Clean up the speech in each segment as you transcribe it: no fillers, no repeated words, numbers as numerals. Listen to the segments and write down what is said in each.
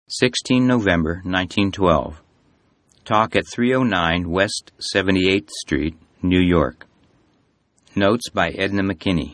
16 November 1912. Talk at 309 West 78th Street, New York. Notes by Edna McKinney.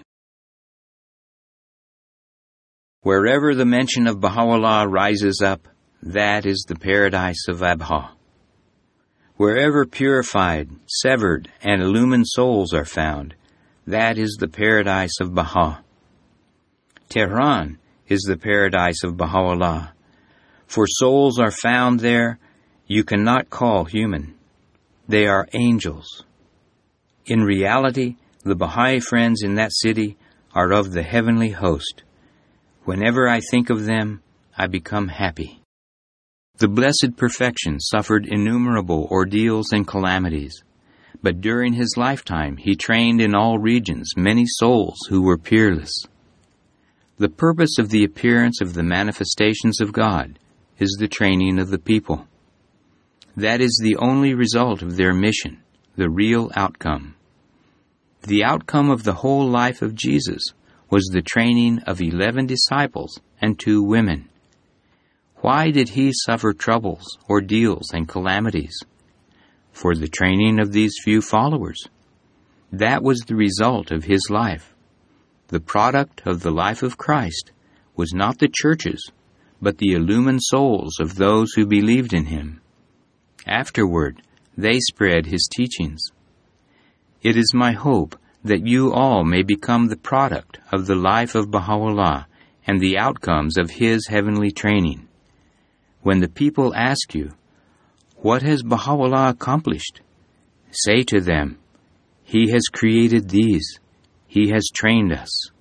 Wherever the mention of Baha'u'llah rises up, that is the paradise of Abha. Wherever purified, severed, and illumined souls are found, that is the paradise of Baha. Tehran is the paradise of Baha'u'llah. For souls are found there you cannot call human. They are angels. In reality, the Baha'i friends in that city are of the heavenly host. Whenever I think of them, I become happy. The Blessed Perfection suffered innumerable ordeals and calamities, but during his lifetime he trained in all regions many souls who were peerless. The purpose of the appearance of the manifestations of God is the training of the people. That is the only result of their mission, the real outcome. The outcome of the whole life of Jesus was the training of 11 disciples and 2 women. Why did he suffer troubles, ordeals, and calamities? For the training of these few followers. That was the result of his life. The product of the life of Christ was not the churches, but the illumined souls of those who believed in him. Afterward, they spread his teachings. It is my hope that you all may become the product of the life of Baha'u'llah and the outcomes of his heavenly training. When the people ask you, "What has Baha'u'llah accomplished?" say to them, "He has created these. He has trained us."